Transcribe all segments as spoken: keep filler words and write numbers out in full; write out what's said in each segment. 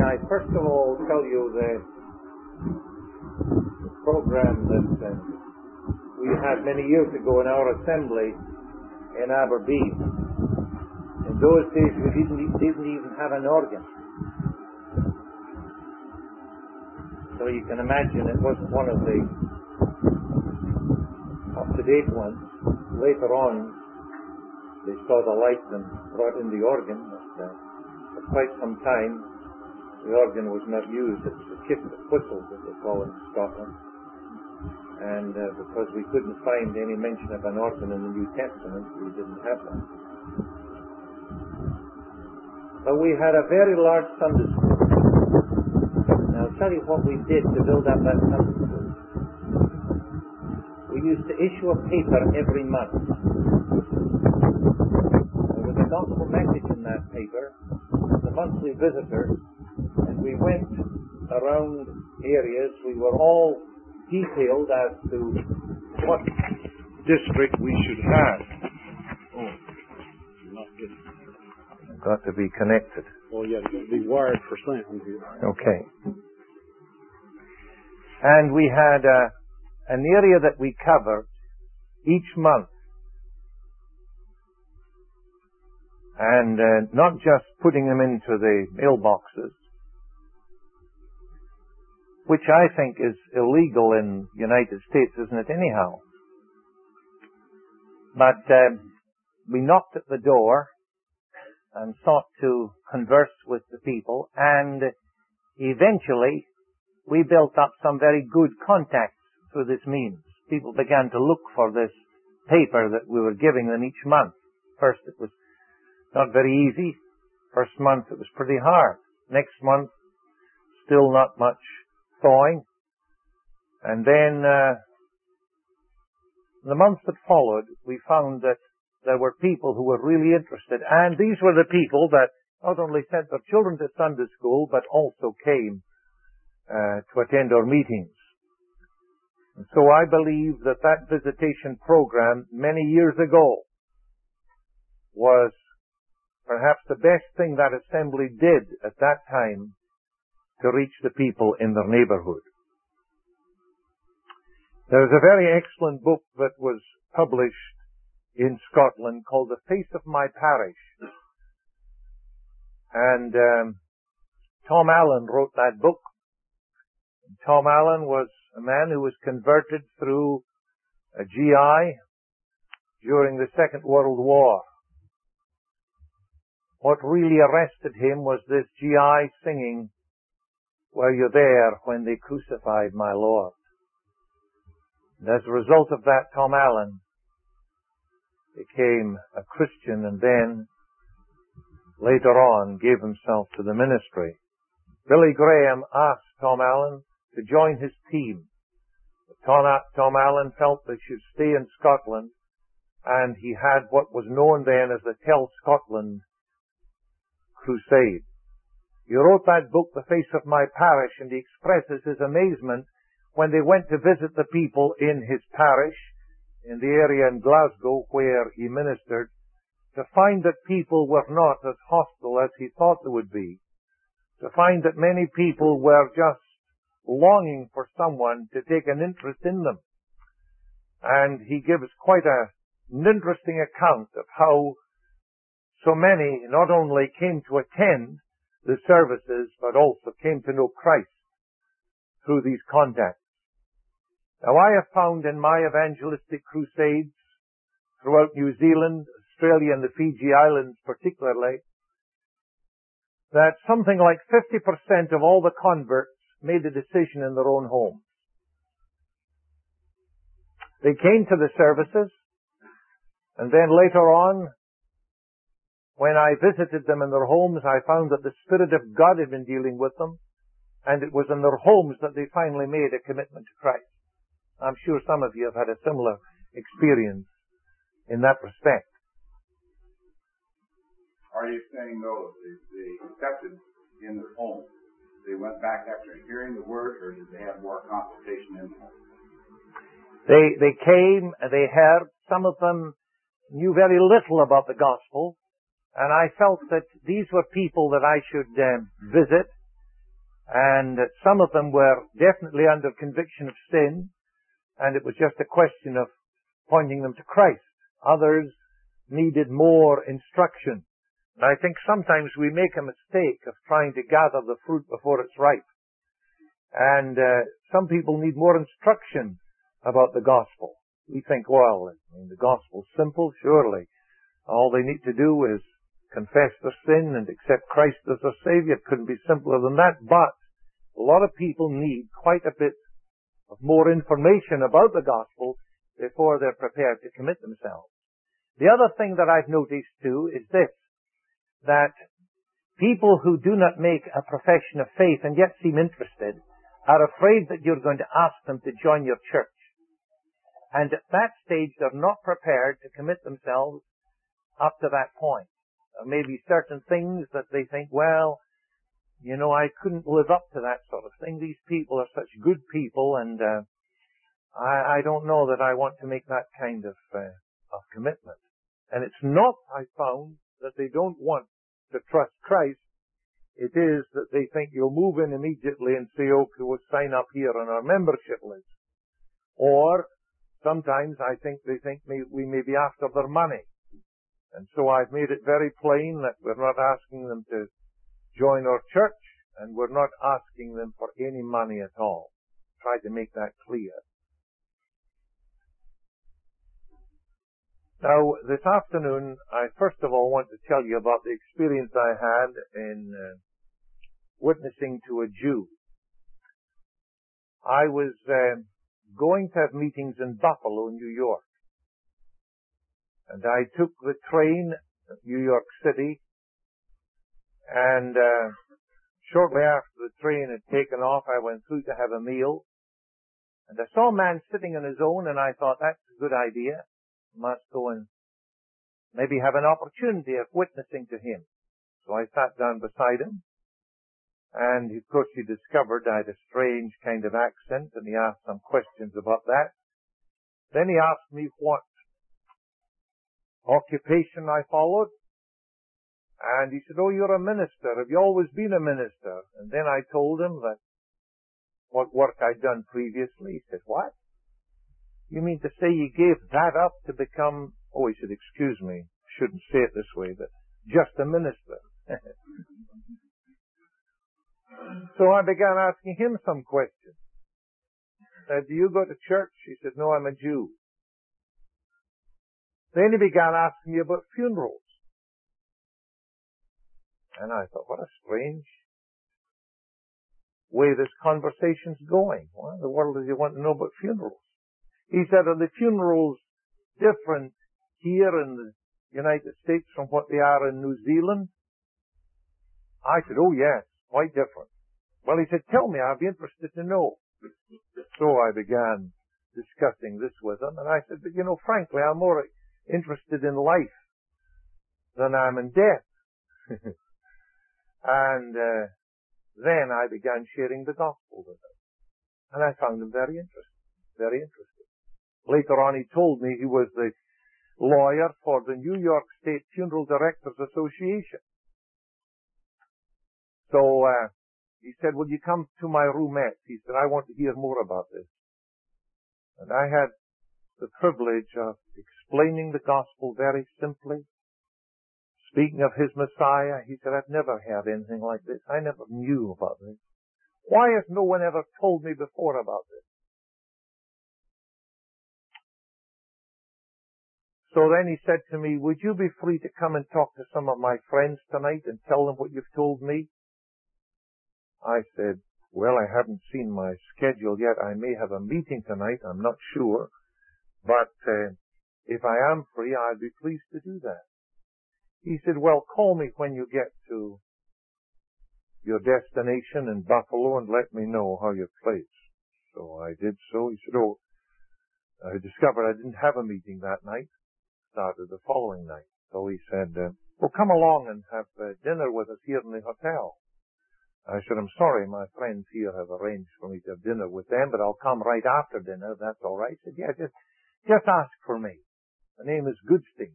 I first of all tell you the program that uh, we had many years ago in our assembly in Aberdeen. In those days we didn't, didn't even have an organ. So you can imagine it wasn't one of the up-to-date ones. Later on, they saw the light and brought in the organ. But, uh, for quite some time, the organ was not used. It was a kit of whistles, as they call it in Scotland. And uh, because we couldn't find any mention of an organ in the New Testament, we didn't have one. But we had a very large Sunday school. Now I'll tell you what we did to build up that Sunday school. We used to issue a paper every month. There was a gospel message in that paper, the monthly visitor, and we went around areas. We were all detailed as to what district we should have. Oh, not good. Got to be connected. Oh, yeah, it'll be wired for sound here. Okay. And we had uh, an area that we covered each month. And uh, not just putting them into the mailboxes, which I think is illegal in the United States, isn't it, anyhow? But uh, we knocked at the door and sought to converse with the people, and eventually we built up some very good contacts through this means. People began to look for this paper that we were giving them each month. First it was not very easy. First month it was pretty hard. Next month, still not much thawing. And then uh, the months that followed, we found that there were people who were really interested. And these were the people that not only sent their children to Sunday school, but also came uh, to attend our meetings. And so I believe that that visitation program many years ago was perhaps the best thing that assembly did at that time to reach the people in their neighborhood. There is a very excellent book that was published in Scotland called The Face of My Parish. And um, Tom Allen wrote that book. Tom Allen was a man who was converted through a G I during the Second World War. What really arrested him was this G I singing, "Were you there when they crucified my Lord?" And as a result of that, Tom Allen became a Christian and then, later on, gave himself to the ministry. Billy Graham asked Tom Allen to join his team. But Tom, Tom Allen felt they should stay in Scotland, and he had what was known then as the Tell Scotland Crusade. He wrote that book, The Face of My Parish, and he expresses his amazement when they went to visit the people in his parish, in the area in Glasgow where he ministered, to find that people were not as hostile as he thought they would be, to find that many people were just longing for someone to take an interest in them. And he gives quite a, an interesting account of how so many not only came to attend the services, but also came to know Christ through these contacts. Now, I have found in my evangelistic crusades throughout New Zealand, Australia, and the Fiji Islands particularly, that something like fifty percent of all the converts made the decision in their own homes. They came to the services, and then later on, when I visited them in their homes, I found that the Spirit of God had been dealing with them, and it was in their homes that they finally made a commitment to Christ. I'm sure some of you have had a similar experience in that respect. Are you saying, though, they, they accepted in their home? They went back after hearing the word, or did they have more consultation in the home? They, they came, they heard. Some of them knew very little about the gospel, and I felt that these were people that I should um, visit And some of them were definitely under conviction of sin, and it was just a question of pointing them to Christ. Others needed more instruction. And I think sometimes we make a mistake of trying to gather the fruit before it's ripe. And uh, some people need more instruction about the gospel. We think, well, I mean, the gospel's simple, surely. All they need to do is confess their sin and accept Christ as their Savior. It couldn't be simpler than that. But a lot of people need quite a bit of more information about the gospel before they're prepared to commit themselves. The other thing that I've noticed too is this, that people who do not make a profession of faith and yet seem interested are afraid that you're going to ask them to join your church. And at that stage, they're not prepared to commit themselves up to that point. There may be certain things that they think, well, you know, I couldn't live up to that sort of thing. These people are such good people, and uh, I, I don't know that I want to make that kind of, uh, of commitment. And it's not, I found, that they don't want to trust Christ. It is that they think you'll move in immediately and say, okay, we'll sign up here on our membership list. Or sometimes I think they think may, we may be after their money. And so I've made it very plain that we're not asking them to join our church, and we're not asking them for any money at all. Try to make that clear. Now, this afternoon, I first of all want to tell you about the experience I had in uh, witnessing to a Jew. I was uh, going to have meetings in Buffalo, New York. And I took the train to New York City, and uh, shortly after the train had taken off, I went through to have a meal. And I saw a man sitting on his own, and I thought, that's a good idea. Must go and maybe have an opportunity of witnessing to him. So I sat down beside him, and of course he discovered I had a strange kind of accent, and he asked some questions about that. Then he asked me what occupation I followed, and he said, oh, you're a minister. Have you always been a minister? And then I told him that what work I'd done previously. He said, what? You mean to say you gave that up to become, oh, he said, excuse me, shouldn't say it this way, but just a minister. So I began asking him some questions. I said, do you go to church? He said, no, I'm a Jew. Then he began asking me about funerals. And I thought, what a strange way this conversation's going. Why in the world does he want to know about funerals? He said, are the funerals different here in the United States from what they are in New Zealand? I said, oh yes, quite different. Well, he said, tell me, I'd be interested to know. So I began discussing this with him, and I said, but you know, frankly, I'm more interested in life than I'm in death. And uh, then I began sharing the gospel with him. And I found him very interested, very interested. Later on he told me he was the lawyer for the New York State Funeral Directors Association. So uh, he said, will you come to my roomette? He said, I want to hear more about this. And I had the privilege of explaining the gospel very simply. Speaking of his Messiah, he said, I've never heard anything like this. I never knew about this. Why has no one ever told me before about this? So then he said to me, would you be free to come and talk to some of my friends tonight and tell them what you've told me? I said, well, I haven't seen my schedule yet. I may have a meeting tonight. I'm not sure. But uh, if I am free, I'd be pleased to do that. He said, well, call me when you get to your destination in Buffalo and let me know how your place. So I did so. He said, oh, I discovered I didn't have a meeting that night. Started the following night. So he said, uh, well, come along and have uh, dinner with us here in the hotel. I said, I'm sorry, my friends here have arranged for me to have dinner with them, but I'll come right after dinner. That's all right. He said, yeah, just, just ask for me. The name is Goodstein.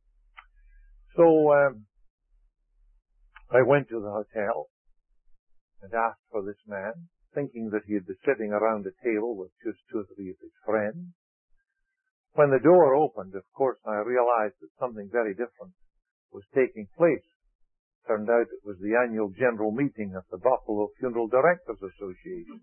So um, I went to the hotel, and asked for this man, thinking that he had been sitting around a table with just two or three of his friends. When the door opened, of course, I realized that something very different was taking place. Turned out it was the annual general meeting of the Buffalo Funeral Directors Association.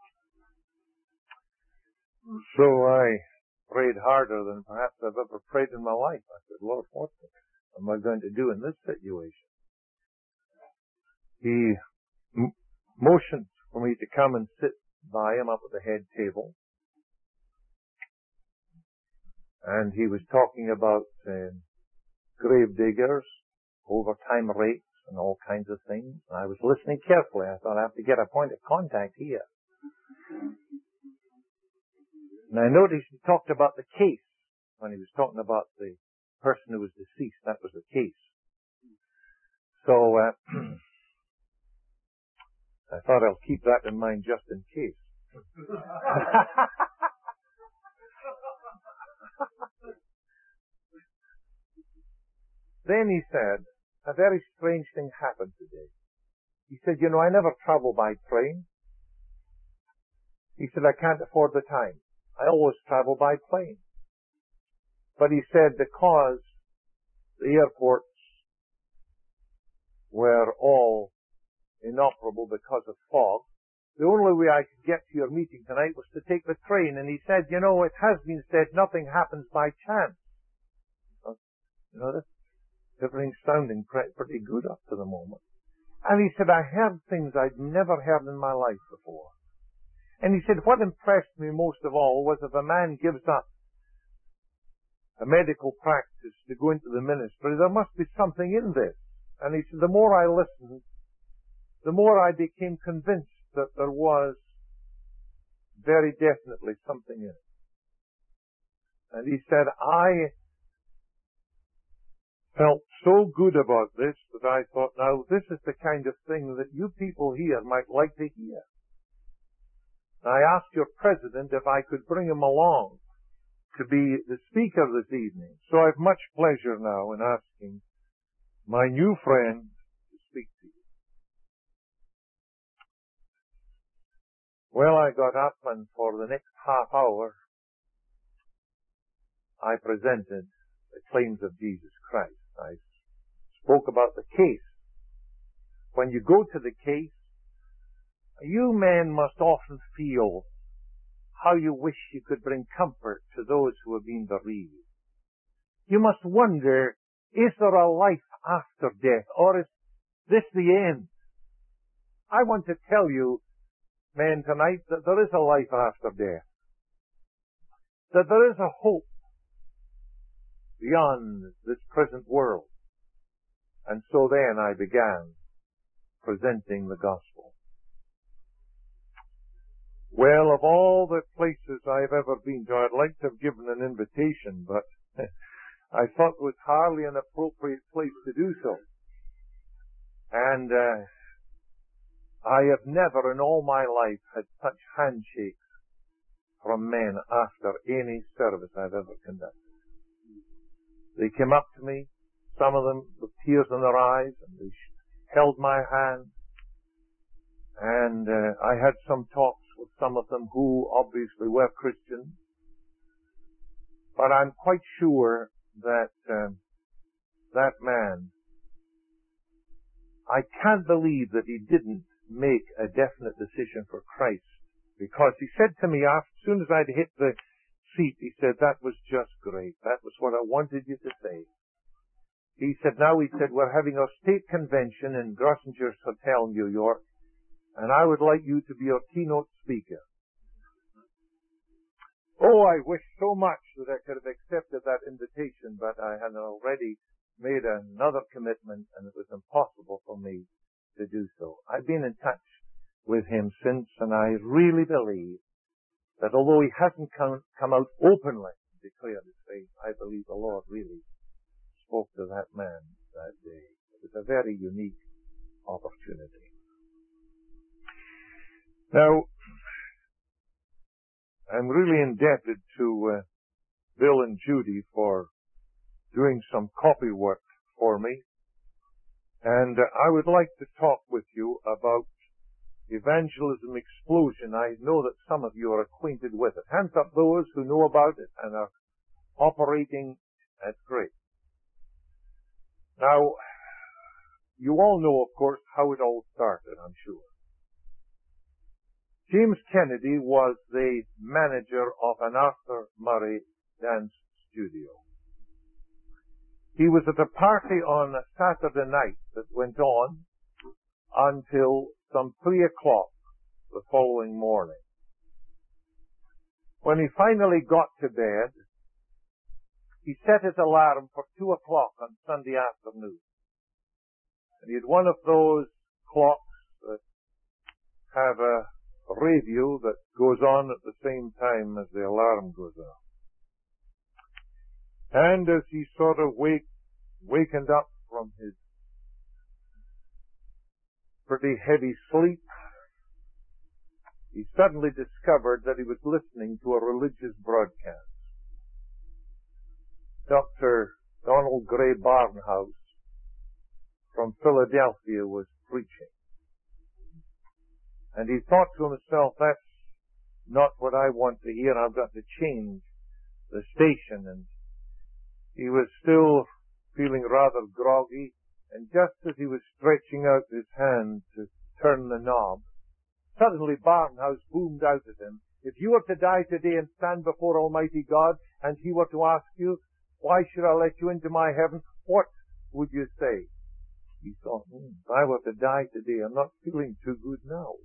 So I prayed harder than perhaps I've ever prayed in my life. I said, Lord, what am I going to do in this situation? He m- motioned for me to come and sit by him up at the head table. And he was talking about uh, grave diggers, overtime rates, and all kinds of things. And I was listening carefully. I thought I have to get a point of contact here. And I noticed he talked about the case. When he was talking about the person who was deceased, that was the case. So uh, I thought I'll keep that in mind just in case. Then he said, a very strange thing happened today. He said, you know, I never travel by train. He said, I can't afford the time. I always travel by plane. But he said, because the airports were all inoperable because of fog, the only way I could get to your meeting tonight was to take the train. And he said, you know, it has been said nothing happens by chance. You know, this everything's sounding pretty good up to the moment. And he said, I heard things I'd never heard in my life before. And he said, what impressed me most of all was if a man gives up a medical practice to go into the ministry, there must be something in this. And he said, the more I listened, the more I became convinced that there was very definitely something in it. And he said, I felt so good about this that I thought, now this is the kind of thing that you people here might like to hear. I asked your president if I could bring him along to be the speaker this evening. So I have much pleasure now in asking my new friend to speak to you. Well, I got up, and for the next half hour I presented the claims of Jesus Christ. I spoke about the case. When you go to the case, you men must often feel how you wish you could bring comfort to those who have been bereaved. You must wonder, is there a life after death, or is this the end? I want to tell you, men, tonight, that there is a life after death. That there is a hope beyond this present world. And so then I began presenting the gospel. Well, of all the places I've ever been to, I'd like to have given an invitation, but I thought it was hardly an appropriate place to do so. And uh, I have never in all my life had such handshakes from men after any service I've ever conducted. They came up to me, some of them with tears in their eyes, and they held my hand. And uh, I had some talks with some of them who obviously were Christians. But I'm quite sure that um, that man, I can't believe that he didn't make a definite decision for Christ. Because he said to me, after, as soon as I'd hit the seat, he said, that was just great. That was what I wanted you to say. He said, now, he said, we're having our state convention in Grossinger's Hotel, New York, and I would like you to be our keynote speaker. Oh, I wish so much that I could have accepted that invitation, but I had already made another commitment, and it was impossible for me to do so. I've been in touch with him since, and I really believe that although he hasn't come, come out openly and declared his faith, I believe the Lord really spoke to that man that day. It was a very unique opportunity. Now, I'm really indebted to uh, Bill and Judy for doing some copy work for me. And uh, I would like to talk with you about evangelism explosion. I know that some of you are acquainted with it. Hands up those who know about it and are operating at great. Now, you all know, of course, how it all started, I'm sure. James Kennedy was the manager of an Arthur Murray dance studio. He was at a party on a Saturday night that went on until some three o'clock the following morning. When he finally got to bed, he set his alarm for two o'clock on Sunday afternoon. And he had one of those clocks that have a radio that goes on at the same time as the alarm goes on. And as he sort of wake, wakened up from his pretty heavy sleep, he suddenly discovered that he was listening to a religious broadcast. Doctor Donald Gray Barnhouse from Philadelphia was preaching. And he thought to himself, that's not what I want to hear. I've got to change the station. And he was still feeling rather groggy. And just as he was stretching out his hand to turn the knob, suddenly Barnhouse boomed out at him, if you were to die today and stand before Almighty God, and He were to ask you, why should I let you into my heaven, what would you say? He thought, hmm, if I were to die today, I'm not feeling too good now.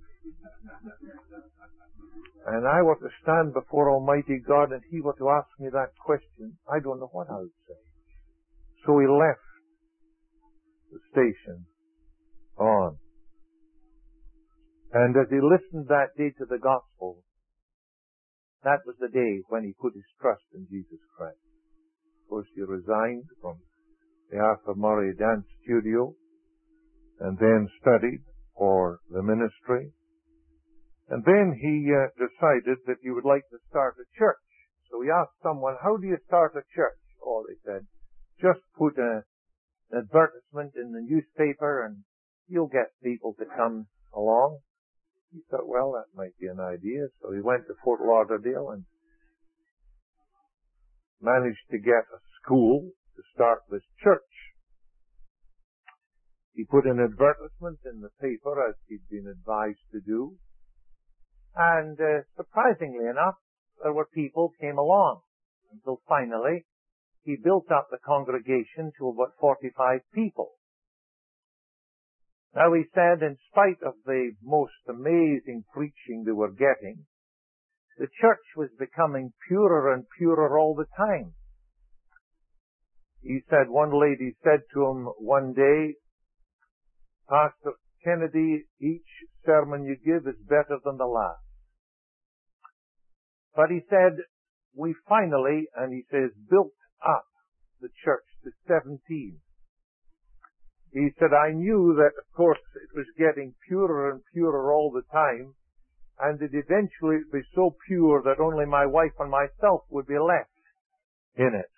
And I were to stand before Almighty God and He were to ask me that question, I don't know what I would say. So he left the station on. And as he listened that day to the gospel, that was the day when he put his trust in Jesus Christ. Of course, he resigned from the Arthur Murray Dance Studio and then studied for the ministry. And then he uh, decided that he would like to start a church. So he asked someone, how do you start a church? Oh, they said, just put a, an advertisement in the newspaper and you'll get people to come along. He thought, well, that might be an idea. So he went to Fort Lauderdale and managed to get a school to start this church. He put an advertisement in the paper as he'd been advised to do. And uh, surprisingly enough, there were people came along until finally he built up the congregation to about forty-five people. Now he said, in spite of the most amazing preaching they were getting, the church was becoming purer and purer all the time. He said, one lady said to him one day, Pastor Kennedy, each sermon you give is better than the last. But he said, we finally, and he says, built up the church to seventeen. He said, I knew that, of course, it was getting purer and purer all the time, and that eventually it would be so pure that only my wife and myself would be left in it.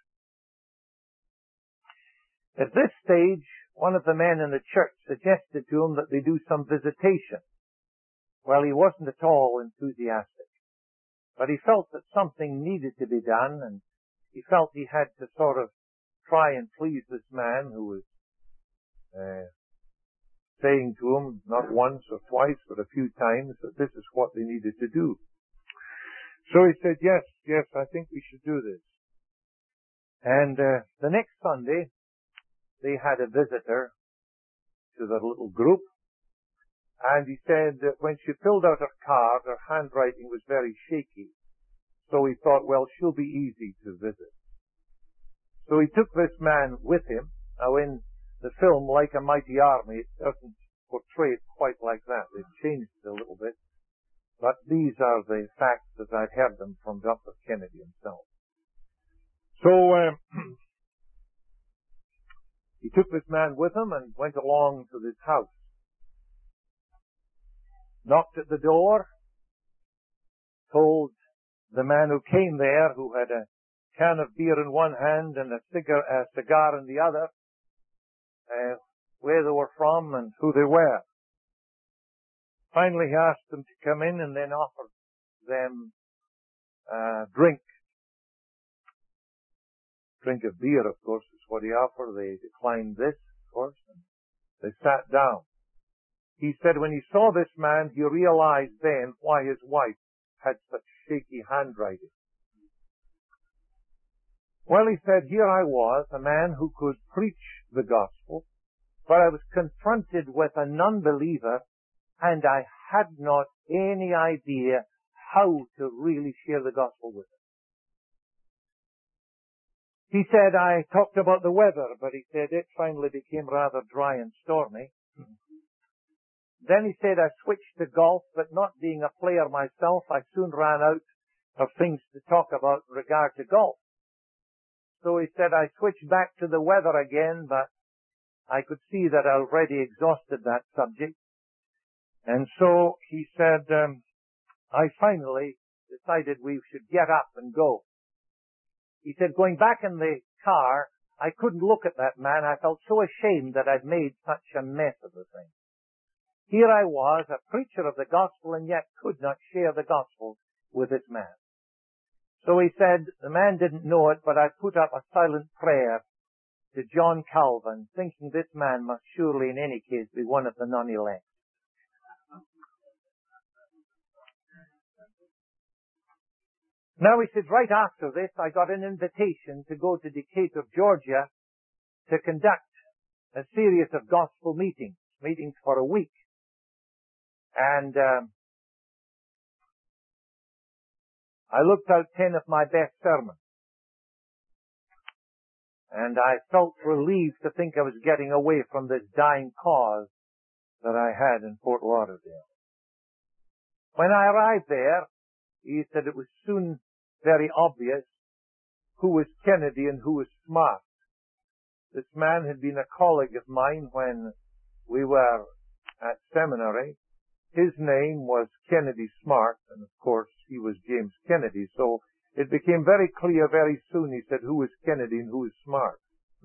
At this stage, one of the men in the church suggested to him that they do some visitation. Well, he wasn't at all enthusiastic, but he felt that something needed to be done, and he felt he had to sort of try and please this man who was uh, saying to him, not once or twice, but a few times, that this is what they needed to do. So he said, yes, yes, I think we should do this. And uh, the next Sunday, they had a visitor to the little group, and he said that when she filled out her card, her handwriting was very shaky. So he thought, well, she'll be easy to visit. So he took this man with him. Now in the film, Like a Mighty Army, it doesn't portray it quite like that. They've changed it a little bit. But these are the facts as I'd heard them from Doctor Kennedy himself. So, um, he took this man with him and went along to this house. Knocked at the door, told the man who came there, who had a can of beer in one hand and a cigar, a cigar in the other, uh, where they were from and who they were. Finally, he asked them to come in and then offered them uh, drink. Drink of beer, of course, is what he offered. They declined this, of course, and they sat down. He said when he saw this man, he realized then why his wife had such shaky handwriting. Well, he said, here I was, a man who could preach the gospel, but I was confronted with a non-believer, and I had not any idea how to really share the gospel with him. He said, I talked about the weather, but he said it finally became rather dry and stormy. Then he said, I switched to golf, but not being a player myself, I soon ran out of things to talk about in regard to golf. So he said, I switched back to the weather again, but I could see that I already exhausted that subject. And so he said, um, I finally decided we should get up and go. He said, going back in the car, I couldn't look at that man. I felt so ashamed that I'd made such a mess of the thing. Here I was, a preacher of the gospel, and yet could not share the gospel with this man. So he said, the man didn't know it, but I put up a silent prayer to John Calvin, thinking this man must surely in any case be one of the non-elect. Now he said, right after this, I got an invitation to go to Decatur, Georgia, to conduct a series of gospel meetings, meetings for a week. And um, I looked out ten of my best sermons. And I felt relieved to think I was getting away from this dying cause that I had in Fort Lauderdale. When I arrived there, he said it was soon very obvious who was Kennedy and who was Smart. This man had been a colleague of mine when we were at seminary. His name was Kennedy Smart, and of course he was James Kennedy. So it became very clear very soon, he said, who was Kennedy and who was Smart.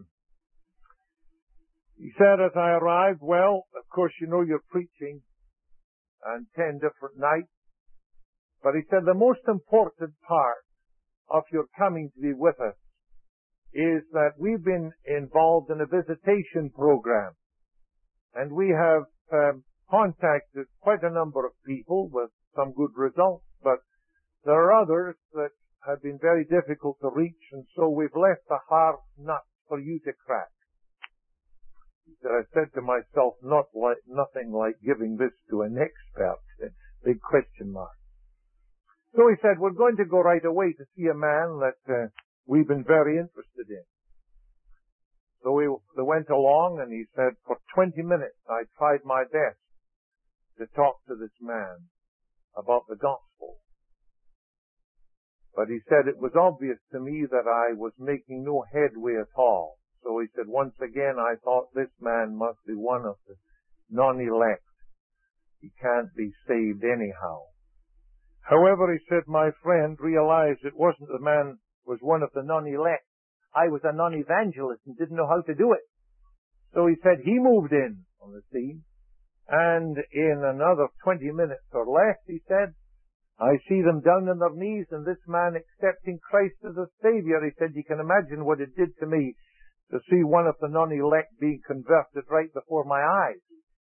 He said as I arrived, well, of course you know you're preaching on ten different nights. But he said the most important part of your coming to be with us is that we've been involved in a visitation program. And we have um, contacted quite a number of people with some good results. But there are others that have been very difficult to reach, and so we've left a hard nut for you to crack. He said, I said to myself, not like, nothing like giving this to an expert. Big question mark. So he said, we're going to go right away to see a man that uh, we've been very interested in. So we they went along, and he said, for twenty minutes I tried my best to talk to this man about the gospel. But he said it was obvious to me that I was making no headway at all. So he said, once again I thought this man must be one of the non-elect. He can't be saved anyhow. However, he said, my friend realized it wasn't the man was one of the non-elect. I was a non-evangelist and didn't know how to do it. So he said he moved in on the scene, and in another twenty minutes or less, he said, I see them down on their knees and this man accepting Christ as a Savior. He said, you can imagine what it did to me to see one of the non-elect being converted right before my eyes.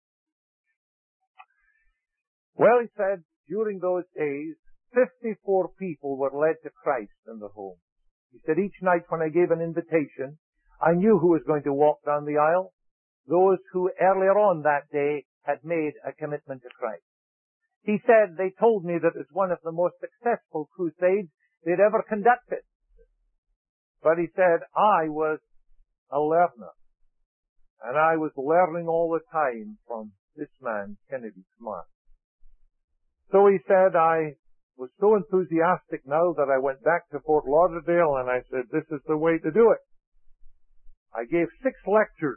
Well, he said, during those days, fifty-four people were led to Christ in their home. He said, each night when I gave an invitation, I knew who was going to walk down the aisle. Those who earlier on that day had made a commitment to Christ. He said, they told me that it was one of the most successful crusades they'd ever conducted. But he said, I was a learner. And I was learning all the time from this man, Kennedy Smart. So he said, I was so enthusiastic now that I went back to Fort Lauderdale and I said, this is the way to do it. I gave six lectures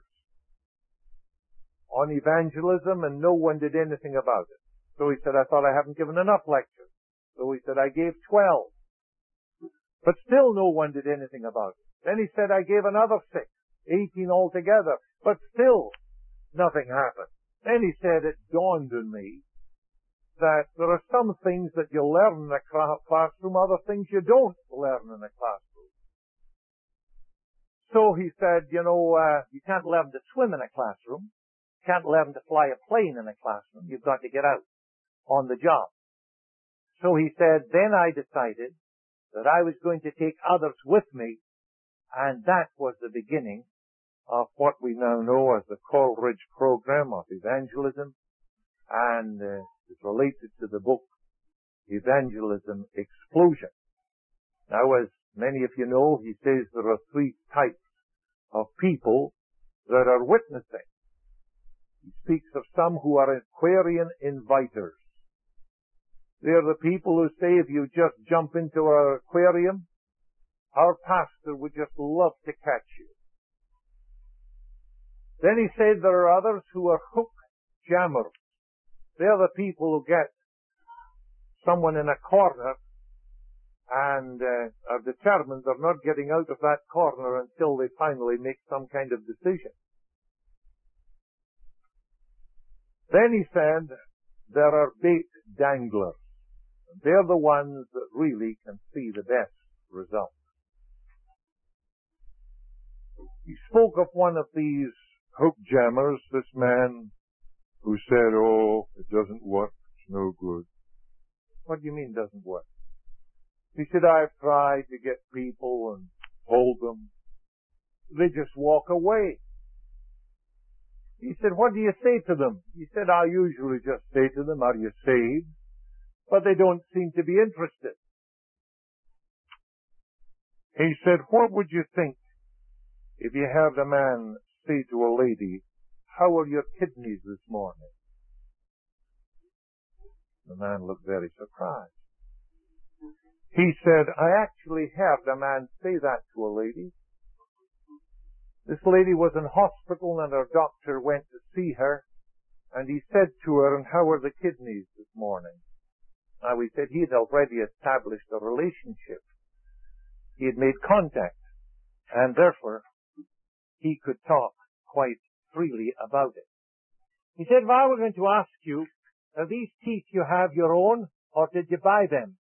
on evangelism and no one did anything about it. So he said, I thought I haven't given enough lectures. So he said, I gave twelve. But still no one did anything about it. Then he said, I gave another six, eighteen altogether. But still nothing happened. Then he said, it dawned on me that there are some things that you learn in a classroom, other things you don't learn in a classroom. So he said, you know, uh, you can't learn to swim in a classroom. You can't learn to fly a plane in a classroom. You've got to get out on the job. So he said, then I decided that I was going to take others with me, and that was the beginning of what we now know as the Coleridge Program of Evangelism, and uh, it's related to the book Evangelism Explosion. Now, as many of you know, he says there are three types of people that are witnessing. He speaks of some who are Aquarian inviters. They're the people who say if you just jump into our aquarium, our pastor would just love to catch you. Then he said there are others who are hook jammers. They're the people who get someone in a corner and uh, are determined they're not getting out of that corner until they finally make some kind of decision. Then he said there are bait danglers. They're the ones that really can see the best result. He spoke of one of these hook jammers, this man who said, oh, it doesn't work, it's no good. What do you mean doesn't work? He said, I've tried to get people and hold them. They just walk away. He said, what do you say to them? He said, I usually just say to them, are you saved? But they don't seem to be interested. He said, what would you think if you had a man say to a lady, how are your kidneys this morning? The man looked very surprised. He said, I actually heard a man say that to a lady. This lady was in hospital and her doctor went to see her, and he said to her, and how are the kidneys this morning? Now he said he had already established a relationship. He had made contact, and therefore he could talk quite freely about it. He said, if I were going to ask you, are these teeth you have your own, or did you buy them?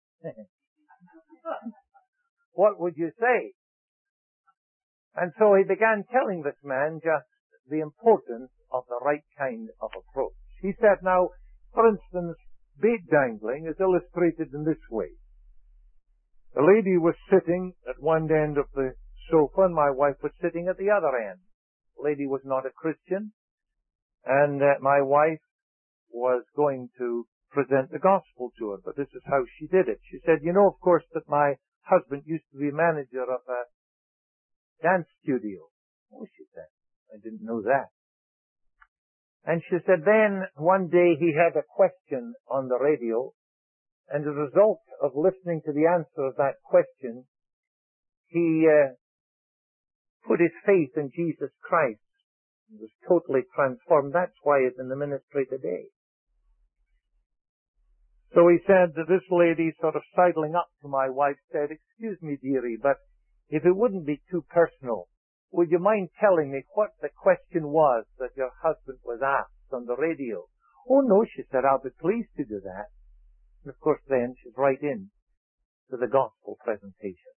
What would you say? And so he began telling this man just the importance of the right kind of approach. He said, now, for instance, bait dangling is illustrated in this way. The lady was sitting at one end of the sofa and my wife was sitting at the other end. The lady was not a Christian, and uh, my wife was going to present the gospel to her, but this is how she did it. She said, you know, of course, that my husband used to be manager of a dance studio. Oh, she said, I didn't know that. And she said, then one day he had a question on the radio, and as a result of listening to the answer of that question, he uh, put his faith in Jesus Christ. He was totally transformed. That's why he's in the ministry today. So he said that this lady, sort of sidling up to my wife, said, excuse me, dearie, but if it wouldn't be too personal, would you mind telling me what the question was that your husband was asked on the radio? Oh, no, she said, I'll be pleased to do that. And of course then she's right in to the gospel presentation.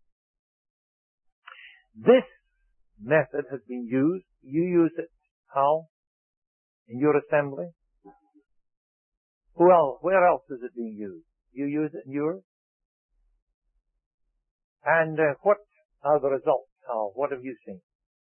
This method has been used. You use it how? In your assembly? Who else? Where else is it being used? You use it in yours? And uh, what are the results? How? What have you seen?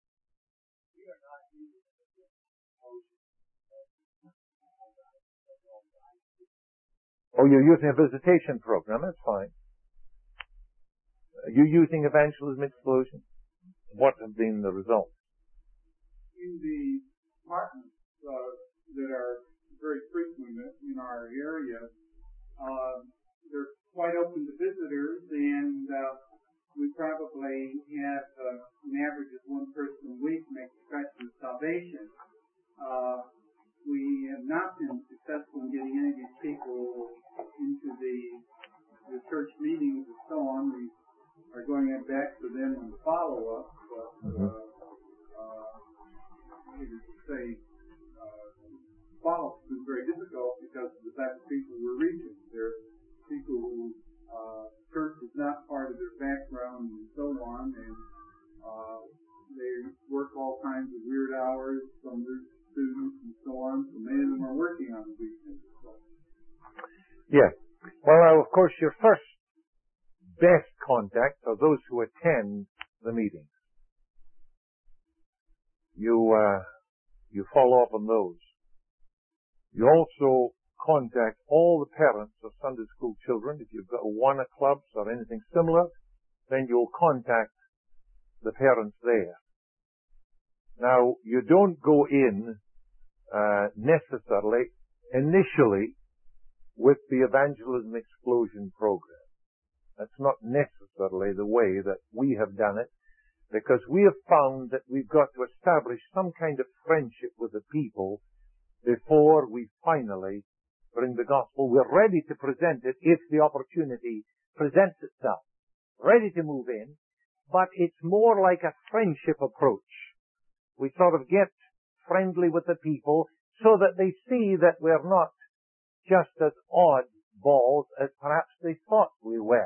Oh, you're using a visitation program. That's fine. Are you using Evangelism Explosion? What have been the results? In the apartments uh, that are very frequent in our area, uh, they're quite open to visitors, and uh, we probably have uh, an average of one person a week make profession of salvation. Uh, we have not been successful in getting any of these people into the, the church meetings and so on. We are going back to them in the follow-up, but uh, uh, needless to say, uh, follow has been very difficult because of the type of people we're reaching. They're people who uh, church is not part of their background and so on, and uh, they work all kinds of weird hours, some of their students and so on, so many of them are working on the weekends. So. Yeah. Well, now, of course, your first best contact are those who attend the meetings. You, uh, you follow up on those. You also contact all the parents of Sunday school children. If you've got Awana clubs or anything similar, then you'll contact the parents there. Now, you don't go in uh, necessarily initially with the Evangelism Explosion program. That's not necessarily the way that we have done it, because we have found that we've got to establish some kind of friendship with the people before we finally bring the gospel. We're ready to present it if the opportunity presents itself. Ready to move in, but it's more like a friendship approach. We sort of get friendly with the people so that they see that we're not just as oddballs as perhaps they thought we were.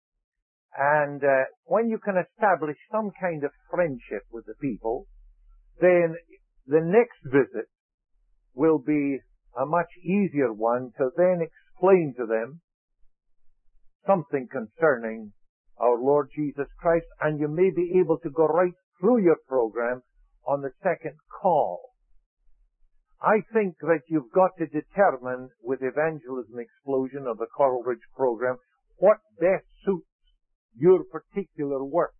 And uh, when you can establish some kind of friendship with the people, then the next visit will be a much easier one to then explain to them something concerning our Lord Jesus Christ, and you may be able to go right through your program on the second call. I think that you've got to determine with Evangelism Explosion or the Coral Ridge program what best suits your particular work.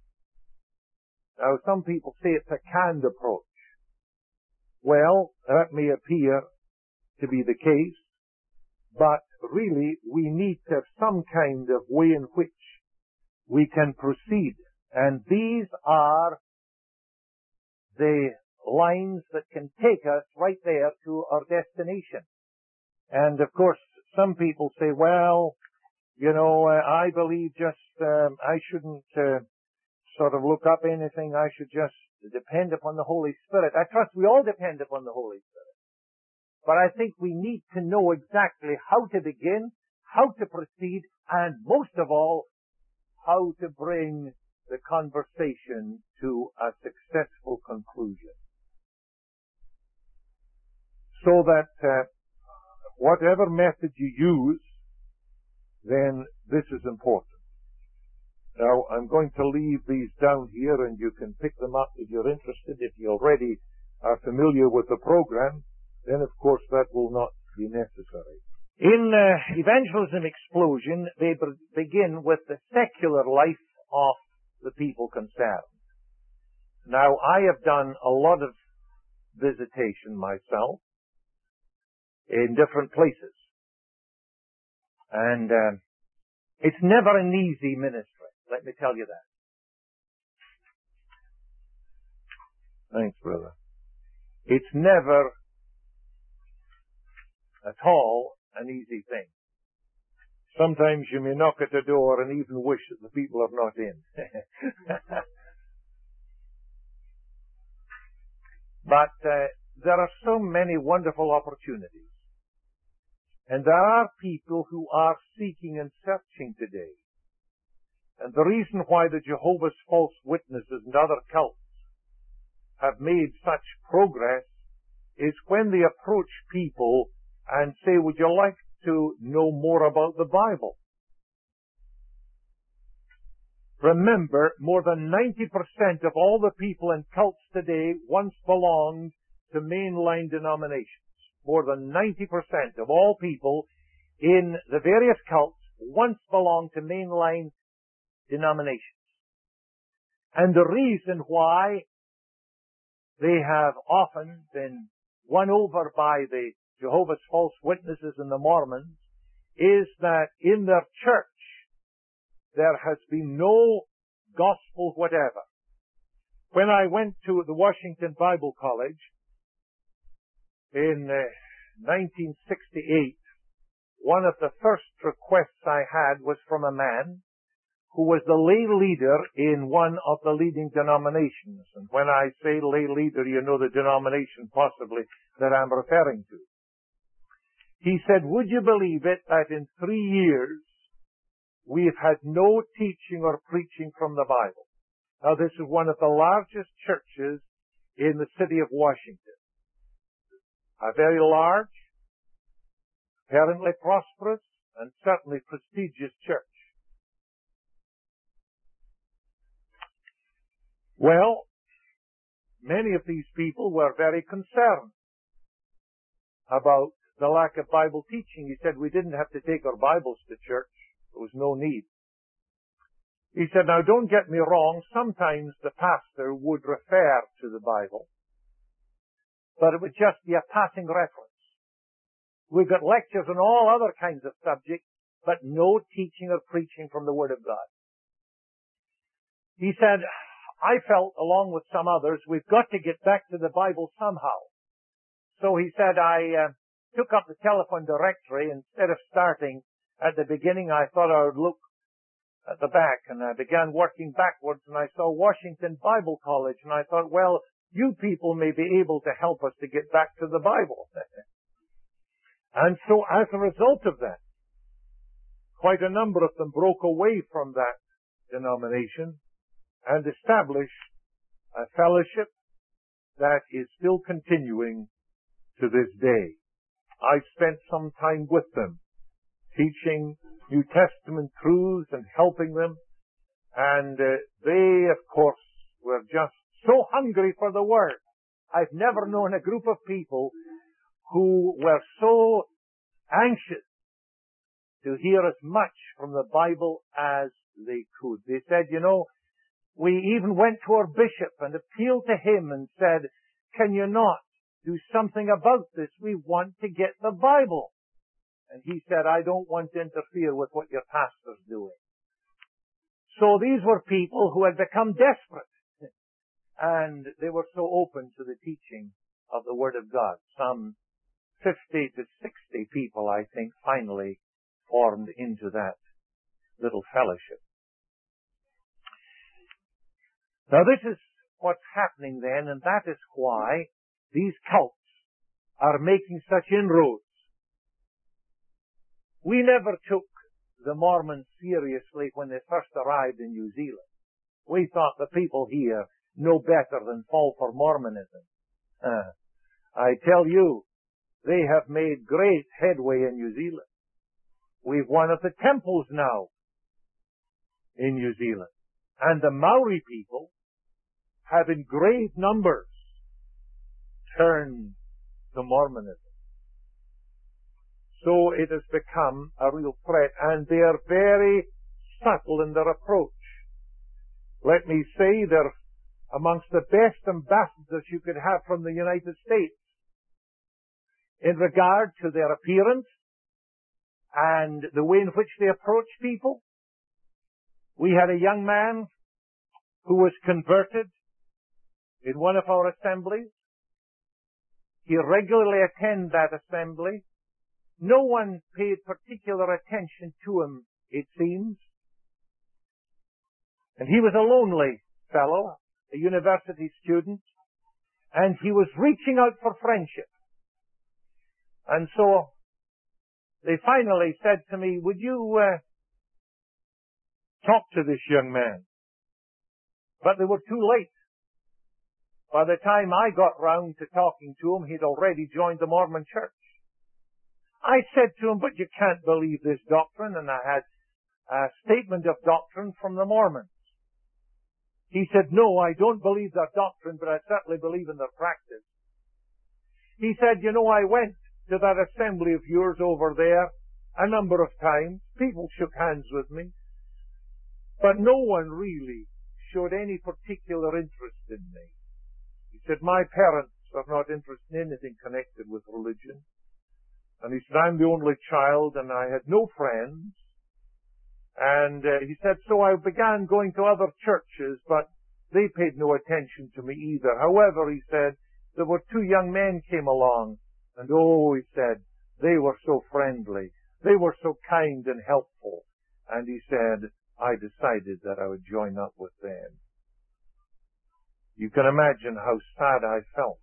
Now, some people say it's a canned approach. Well, that may appear to be the case, but really we need to have some kind of way in which we can proceed. And these are the lines that can take us right there to our destination. And of course, some people say, well, you know, uh, I believe just, um, I shouldn't uh, sort of look up anything. I should just depend upon the Holy Spirit. I trust we all depend upon the Holy Spirit. But I think we need to know exactly how to begin, how to proceed, and most of all, how to bring the conversation to a successful conclusion. So that uh, whatever method you use, then this is important. Now, I'm going to leave these down here, and you can pick them up if you're interested. If you already are familiar with the program, then of course that will not be necessary. In uh, Evangelism Explosion, they be- begin with the secular life of the people concerned. Now, I have done a lot of visitation myself in different places. And uh, it's never an easy ministry, let me tell you that. Thanks, brother. It's never at all an easy thing. Sometimes you may knock at the door and even wish that the people are not in. But uh, there are so many wonderful opportunities. And there are people who are seeking and searching today. And the reason why the Jehovah's False Witnesses and other cults have made such progress is when they approach people and say, would you like to know more about the Bible? Remember, more than ninety percent of all the people in cults today once belonged to mainline denominations. More than ninety percent of all people in the various cults once belonged to mainline denominations. And the reason why they have often been won over by the Jehovah's False Witnesses and the Mormons is that in their church there has been no gospel whatever. When I went to the Washington Bible College in uh, nineteen sixty-eight, one of the first requests I had was from a man who was the lay leader in one of the leading denominations. And when I say lay leader, you know the denomination possibly that I'm referring to. He said, would you believe it that in three years we've had no teaching or preaching from the Bible? Now this is one of the largest churches in the city of Washington. A very large, apparently prosperous, and certainly prestigious church. Well, many of these people were very concerned about the lack of Bible teaching. He said we didn't have to take our Bibles to church. There was no need. He said, now don't get me wrong, sometimes the pastor would refer to the Bible, but it would just be a passing reference. We've got lectures on all other kinds of subjects, but no teaching or preaching from the Word of God. He said, I felt, along with some others, we've got to get back to the Bible somehow. So he said, I uh, took up the telephone directory. Instead of starting at the beginning, I thought I would look at the back, and I began working backwards, and I saw Washington Bible College, and I thought, well, you people may be able to help us to get back to the Bible. And so as a result of that, quite a number of them broke away from that denomination and established a fellowship that is still continuing to this day. I spent some time with them, teaching New Testament truths and helping them. And uh, they, of course, were just so hungry for the Word. I've never known a group of people who were so anxious to hear as much from the Bible as they could. They said, you know, we even went to our bishop and appealed to him and said, can you not do something about this? We want to get the Bible. And he said, I don't want to interfere with what your pastor's doing. So these were people who had become desperate. And they were so open to the teaching of the Word of God. Some fifty to sixty people, I think, finally formed into that little fellowship. Now this is what's happening then, and that is why these cults are making such inroads. We never took the Mormons seriously when they first arrived in New Zealand. We thought the people here know better than fall for Mormonism. Uh, I tell you, they have made great headway in New Zealand. We've one of the temples now in New Zealand. And the Maori people have in great numbers turned to Mormonism. So it has become a real threat, and they are very subtle in their approach. Let me say they're amongst the best ambassadors you could have from the United States in regard to their appearance and the way in which they approach people. We had a young man who was converted in one of our assemblies. He regularly attended that assembly. No one paid particular attention to him, it seems. And he was a lonely fellow, a university student, and he was reaching out for friendship. And so they finally said to me, would you uh, talk to this young man? But they were too late. By the time I got round to talking to him, he'd already joined the Mormon church. I said to him, but you can't believe this doctrine, and I had a statement of doctrine from the Mormons. He said, no, I don't believe their doctrine, but I certainly believe in their practice. He said, you know, I went to that assembly of yours over there a number of times. People shook hands with me, but no one really showed any particular interest in me. He said, my parents are not interested in anything connected with religion. And he said, I'm the only child and I had no friends. And uh, he said, so I began going to other churches, but they paid no attention to me either. However, he said, there were two young men came along, and oh, he said, they were so friendly. They were so kind and helpful. And he said, I decided that I would join up with them. You can imagine how sad I felt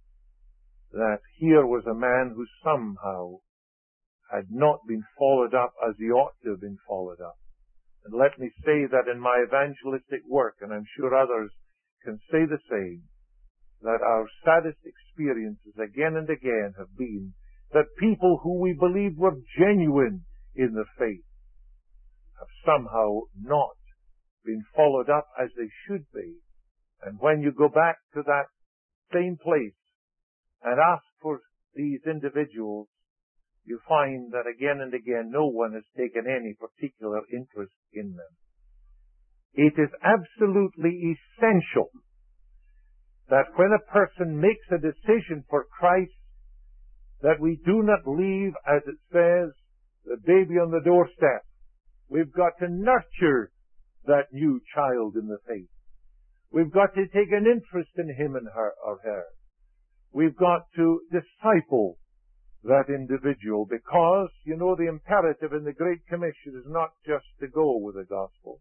that here was a man who somehow had not been followed up as he ought to have been followed up. And let me say that in my evangelistic work, and I'm sure others can say the same, that our saddest experiences again and again have been that people who we believed were genuine in the faith have somehow not been followed up as they should be. And when you go back to that same place and ask for these individuals, you find that again and again no one has taken any particular interest in them. It is absolutely essential that when a person makes a decision for Christ, that we do not leave, as it says, the baby on the doorstep. We've got to nurture that new child in the faith. We've got to take an interest in him and her or her. We've got to disciple that individual because, you know, the imperative in the Great Commission is not just to go with the gospel.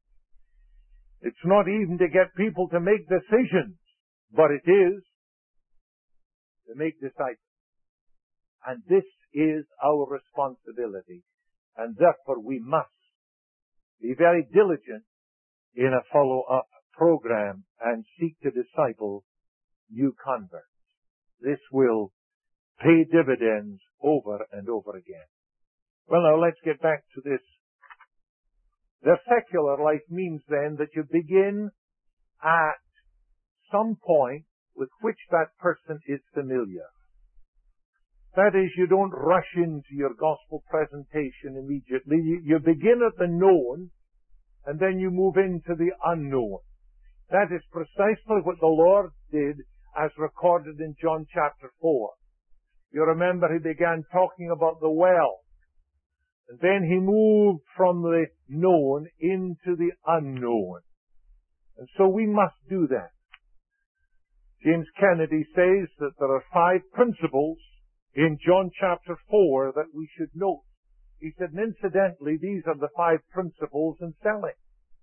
It's not even to get people to make decisions, but it is to make disciples. And this is our responsibility. And therefore we must be very diligent in a follow-up program and seek to disciple new converts. This will pay dividends over and over again. Well, now let's get back to this. The secular life means then that you begin at some point with which that person is familiar. That is, you don't rush into your gospel presentation immediately. You, you begin at the known, and then you move into the unknown. That is precisely what the Lord did as recorded in John chapter four. You remember he began talking about the well. And then he moved from the known into the unknown. And so we must do that. James Kennedy says that there are five principles in John chapter four that we should note. He said, and incidentally, these are the five principles in selling.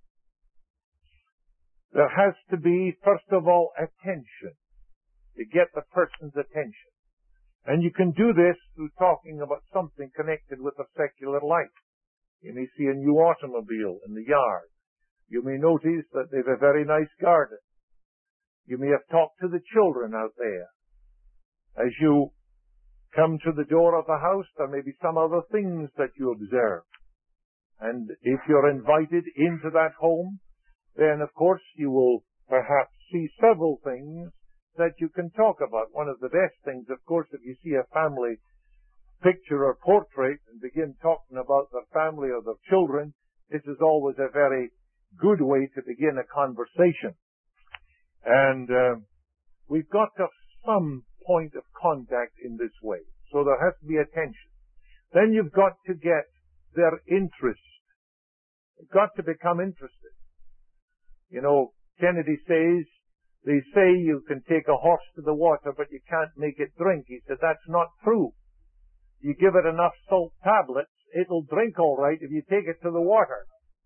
There has to be, first of all, attention, to get the person's attention. And you can do this through talking about something connected with a secular life. You may see a new automobile in the yard. You may notice that they have a very nice garden. You may have talked to the children out there. As you come to the door of the house, there may be some other things that you observe. And if you're invited into that home, then of course you will perhaps see several things that you can talk about. One of the best things, of course, if you see a family picture or portrait and begin talking about their family or their children, this is always a very good way to begin a conversation. And uh, we've got to have some point of contact in this way. So there has to be attention. Then you've got to get their interest. You've got to become interested. You know, Kennedy says, they say you can take a horse to the water, but you can't make it drink. He said, that's not true. You give it enough salt tablets, it'll drink all right if you take it to the water.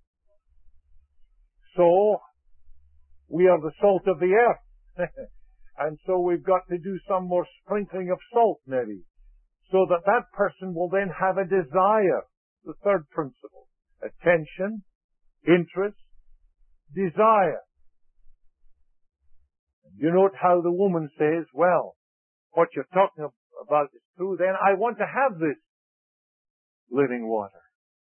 So, we are the salt of the earth. And so we've got to do some more sprinkling of salt, maybe, so that that person will then have a desire. The third principle. Attention, interest, desire. You note how the woman says, well, what you're talking about is true, then I want to have this living water.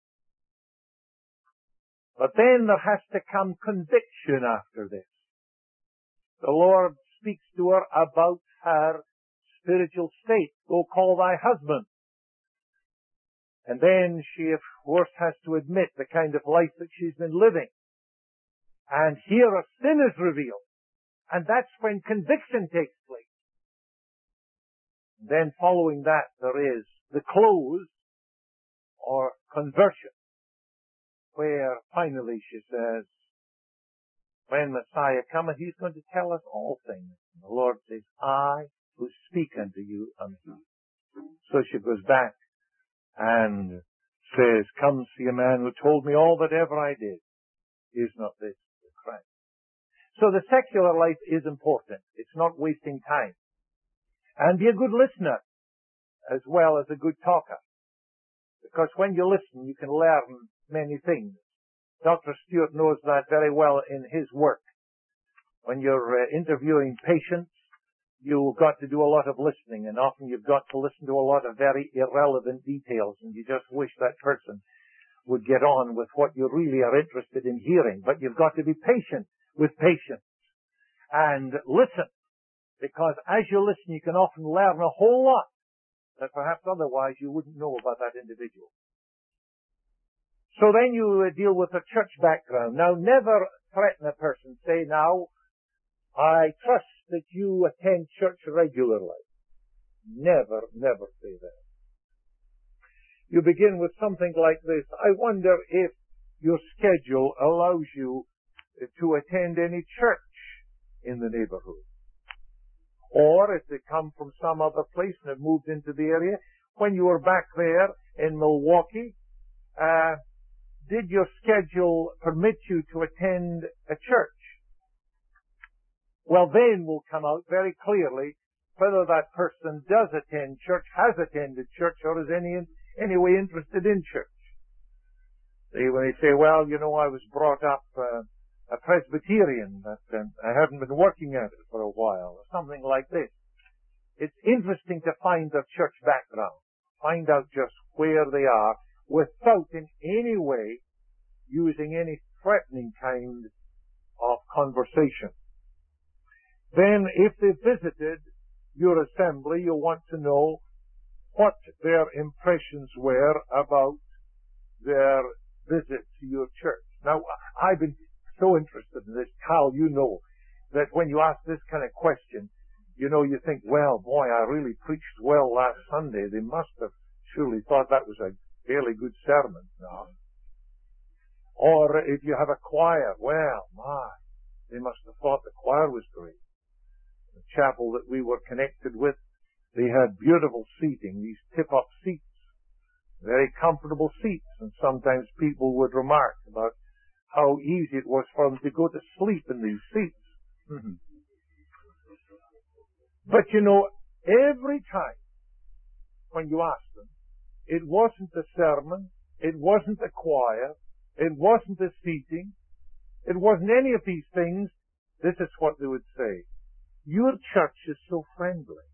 But then there has to come conviction after this. The Lord speaks to her about her spiritual state. Go call thy husband. And then she, of course, has to admit the kind of life that she's been living. And here a sin is revealed. And that's when conviction takes place. And then following that, there is the close or conversion, where finally she says, when Messiah cometh, he's going to tell us all things. And the Lord says, I who speak unto you am he. So she goes back and says, "Come see a man who told me all that ever I did. Is not this the Christ?" So the secular life is important. It's not wasting time. And be a good listener as well as a good talker. Because when you listen, you can learn many things. Doctor Stewart knows that very well in his work. When you're uh, interviewing patients, you've got to do a lot of listening, and often you've got to listen to a lot of very irrelevant details, and you just wish that person would get on with what you really are interested in hearing. But you've got to be patient with patients and listen, because as you listen, you can often learn a whole lot that perhaps otherwise you wouldn't know about that individual. So then you uh, deal with a church background. Now, never threaten a person. Say, "Now, I trust that you attend church regularly." Never, never say that. You begin with something like this: "I wonder if your schedule allows you to attend any church in the neighborhood." Or if they come from some other place and have moved into the area, "When you were back there in Milwaukee, uh, did your schedule permit you to attend a church?" Well, then will come out very clearly whether that person does attend church, has attended church, or is any any way interested in church. See, when they say, "Well, you know, I was brought up uh, a Presbyterian, but um, I haven't been working at it for a while," or something like this. It's interesting to find their church background, find out just where they are, without in any way using any threatening kind of conversation. Then, if they visited your assembly, you'll want to know what their impressions were about their visit to your church. Now, I've been so interested in this. Cal, you know that when you ask this kind of question, you know, you think, "Well, boy, I really preached well last Sunday. They must have surely thought that was a fairly good sermon." No. Or if you have a choir, "Well, my, they must have thought the choir was great." The chapel that we were connected with, they had beautiful seating, these tip-up seats, very comfortable seats, and sometimes people would remark about how easy it was for them to go to sleep in these seats. Mm-hmm. But you know, every time when you asked them, it wasn't the sermon, it wasn't the choir, it wasn't the seating, it wasn't any of these things. This is what they would say: "Your church is so friendly."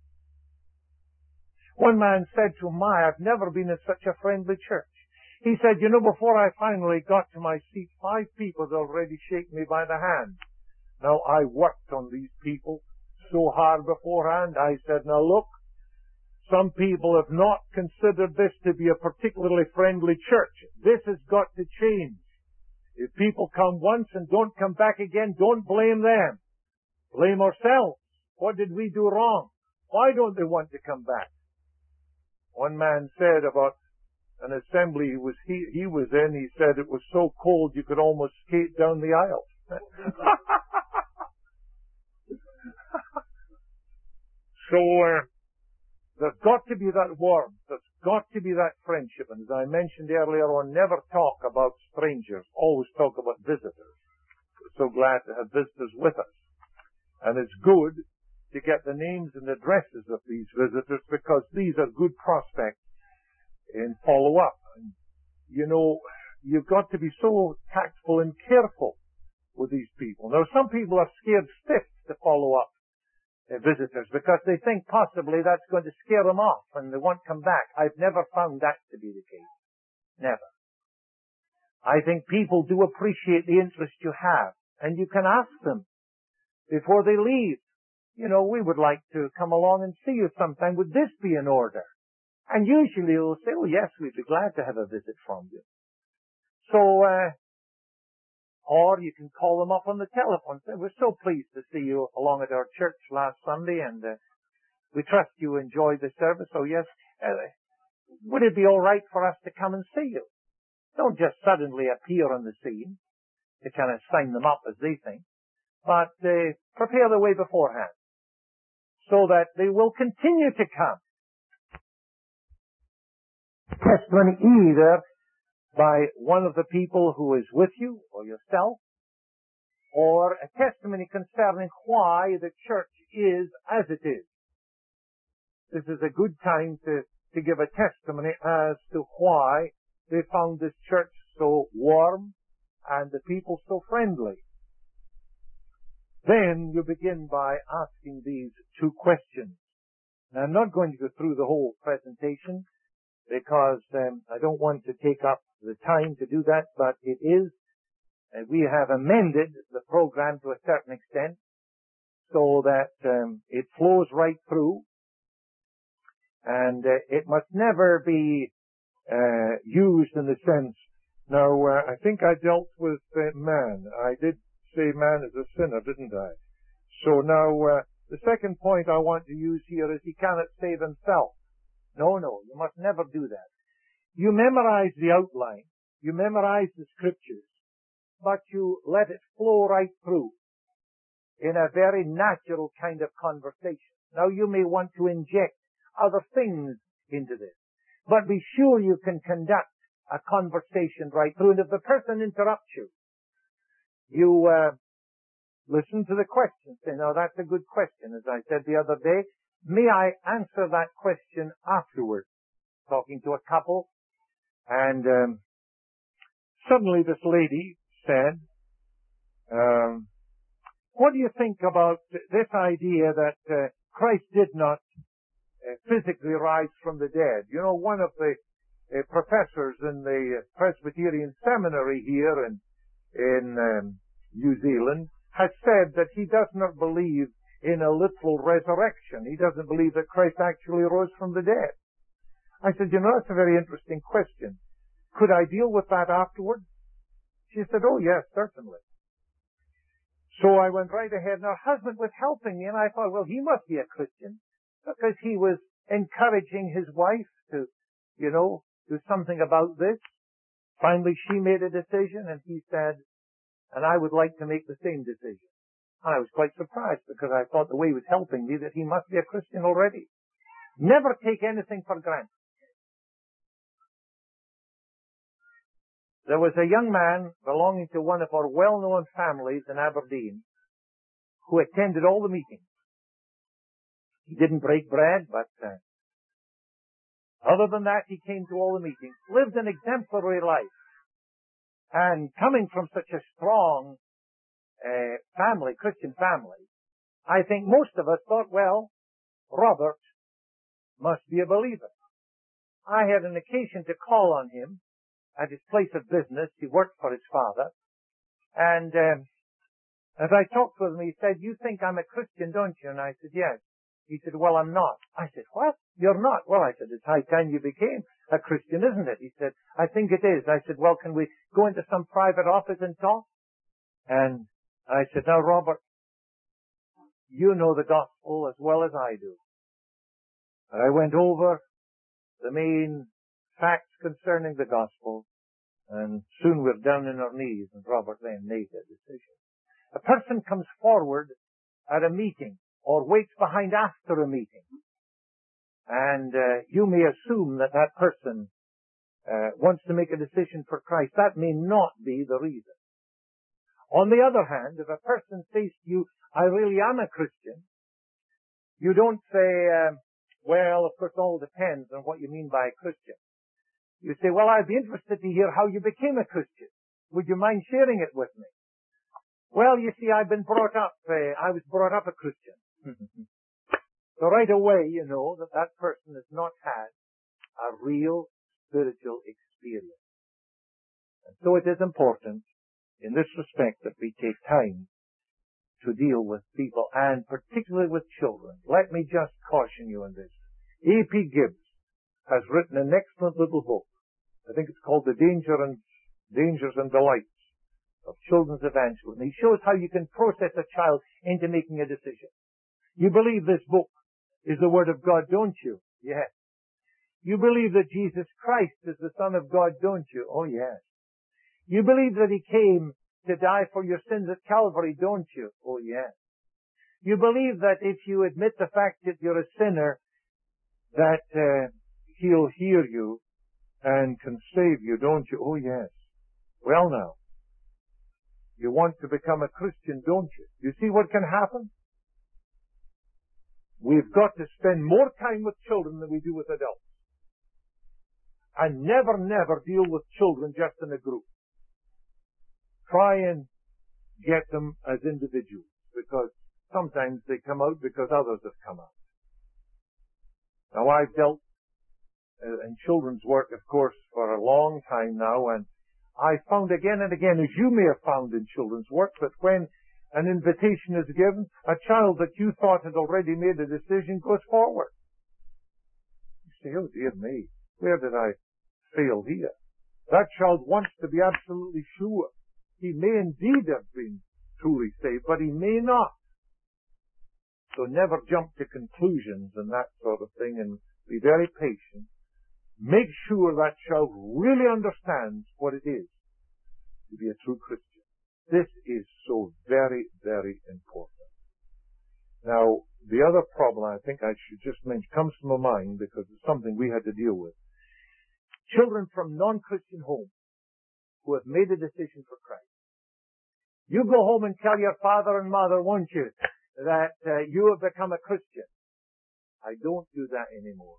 One man said to my, "I've never been in such a friendly church." He said, "You know, before I finally got to my seat, five people had already shaken me by the hand. Now, I worked on these people so hard beforehand." I said, "Now look, some people have not considered this to be a particularly friendly church. This has got to change. If people come once and don't come back again, don't blame them. Blame ourselves. What did we do wrong? Why don't they want to come back?" One man said about an assembly he was, he, he was in, he said it was so cold you could almost skate down the aisle. So uh, there's got to be that warmth. There's got to be that friendship. And as I mentioned earlier on, never talk about strangers. Always talk about visitors. We're so glad to have visitors with us. And it's good to get the names and addresses of these visitors, because these are good prospects in follow-up. And, you know, you've got to be so tactful and careful with these people. Now, some people are scared stiff to follow up uh, visitors because they think possibly that's going to scare them off and they won't come back. I've never found that to be the case. Never. I think people do appreciate the interest you have, and you can ask them before they leave, you know, "We would like to come along and see you sometime. Would this be in order?" And usually they'll say, "Oh, yes, we'd be glad to have a visit from you." So, uh, or you can call them up on the telephone and say, "We're so pleased to see you along at our church last Sunday, and uh, we trust you enjoyed the service. So, yes, uh, would it be all right for us to come and see you?" Don't just suddenly appear on the scene to kind of sign them up as they think, but uh, prepare the way beforehand so that they will continue to come. testimony either by one of the people who is with you or yourself, or a testimony concerning why the church is as it is. This is a good time to, to give a testimony as to why they found this church so warm and the people so friendly. Then you begin by asking these two questions. Now, I'm not going to go through the whole presentation because um, I don't want to take up the time to do that, but it is, uh, we have amended the program to a certain extent so that um, it flows right through, and uh, it must never be uh, used in the sense, now uh, I think I dealt with uh, man. I did say man is a sinner, didn't I? So now uh, the second point I want to use here is he cannot save himself. No, no, you must never do that. You memorize the outline, you memorize the scriptures, but you let it flow right through in a very natural kind of conversation. Now you may want to inject other things into this, but be sure you can conduct a conversation right through. And if the person interrupts you, you uh, listen to the question. Say, now that's a good question. As I said the other day, may I answer that question afterwards? Talking to a couple, and um, suddenly this lady said, um, what do you think about this idea that uh, Christ did not uh, physically rise from the dead? You know, one of the uh, professors in the Presbyterian Seminary here in, in um, New Zealand has said that he does not believe in a literal resurrection. He doesn't believe that Christ actually rose from the dead. I said, you know, that's a very interesting question. Could I deal with that afterwards? She said, oh yes, certainly. So I went right ahead, and her husband was helping me, and I thought, well, he must be a Christian, because he was encouraging his wife to, you know, do something about this. Finally, she made a decision, and he said, and I would like to make the same decision. And I was quite surprised, because I thought the way he was helping me that he must be a Christian already. Never take anything for granted. There was a young man belonging to one of our well-known families in Aberdeen who attended all the meetings. He didn't break bread, but uh, other than that, he came to all the meetings, lived an exemplary life. And coming from such a strong uh, family, Christian family, I think most of us thought, well, Robert must be a believer. I had an occasion to call on him at his place of business. He worked for his father. And um, as I talked with him, he said, you think I'm a Christian, don't you? And I said, yes. He said, well, I'm not. I said, what? You're not? Well, I said, it's high time you became a Christian, isn't it? He said, I think it is. I said, well, can we go into some private office and talk? And I said, now, Robert, you know the gospel as well as I do. And I went over the main facts concerning the gospel, and soon we're down on our knees, and Robert then made a decision. A person comes forward at a meeting, or waits behind after a meeting, and uh, you may assume that that person uh, wants to make a decision for Christ. That may not be the reason. On the other hand, if a person says to you, I really am a Christian, you don't say, uh, well, of course, all depends on what you mean by a Christian. You say, well, I'd be interested to hear how you became a Christian. Would you mind sharing it with me? Well, you see, I've been brought up, uh, I was brought up a Christian. So right away, you know that that person has not had a real spiritual experience. And so it is important in this respect that we take time to deal with people, and particularly with children. Let me just caution you on this. A P Gibbs has written an excellent little book. I think it's called The Danger and, Dangers and Delights of Children's Evangelism. He shows how you can process a child into making a decision. You believe this book is the Word of God, don't you? Yes. You believe that Jesus Christ is the Son of God, don't you? Oh, yes. You believe that He came to die for your sins at Calvary, don't you? Oh, yes. You believe that if you admit the fact that you're a sinner, that uh, He'll hear you can save you, don't you? Oh, yes. Well, now, you want to become a Christian, don't you? You see what can happen? We've got to spend more time with children than we do with adults. And never, never deal with children just in a group. Try and get them as individuals, because sometimes they come out because others have come out. Now, I've dealt uh, in children's work, of course, for a long time now, and I found again and again, as you may have found in children's work, that when an invitation is given, a child that you thought had already made a decision goes forward. You say, oh dear me, where did I fail here? That child wants to be absolutely sure. He may indeed have been truly saved, but he may not. So never jump to conclusions and that sort of thing, and be very patient. Make sure that child really understands what it is to be a true Christian. This is so very, very important. Now, the other problem I think I should just mention comes to my mind because it's something we had to deal with. Children from non-Christian homes who have made a decision for Christ. You go home and tell your father and mother, won't you, that uh, you have become a Christian. I don't do that anymore.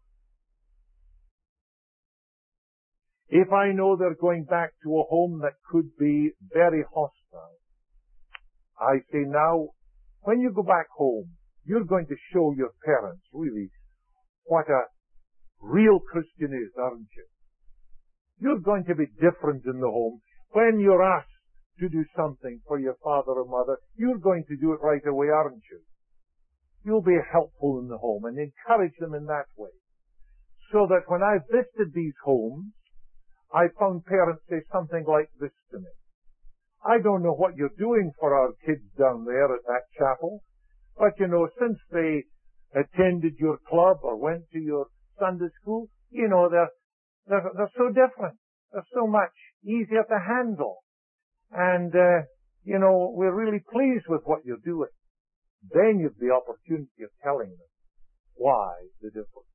If I know they're going back to a home that could be very hostile, I say now, when you go back home, you're going to show your parents really what a real Christian is, aren't you? You're going to be different in the home. When you're asked to do something for your father or mother, you're going to do it right away, aren't you? You'll be helpful in the home and encourage them in that way. So that when I visited these homes, I found parents say something like this to me. I don't know what you're doing for our kids down there at that chapel, but you know, since they attended your club or went to your Sunday school, you know, they're, they're, they're so different. They're so much easier to handle. And, uh, you know, we're really pleased with what you're doing. Then you've the opportunity of telling them why the difference.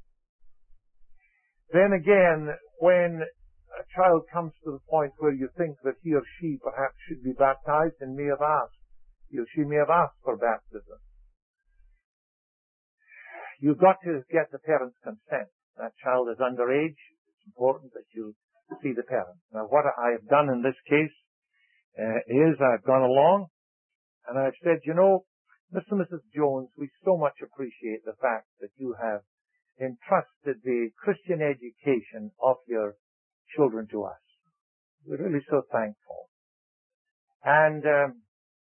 Then again, when a child comes to the point where you think that he or she perhaps should be baptized and may have asked, he or she may have asked for baptism, you've got to get the parents' consent. That child is underage. It's important that you see the parents. Now, what I have done in this case uh, is I've gone along and I've said, you know, Mister and Missus Jones, we so much appreciate the fact that you have entrusted the Christian education of your children to us. We're really so thankful. And um,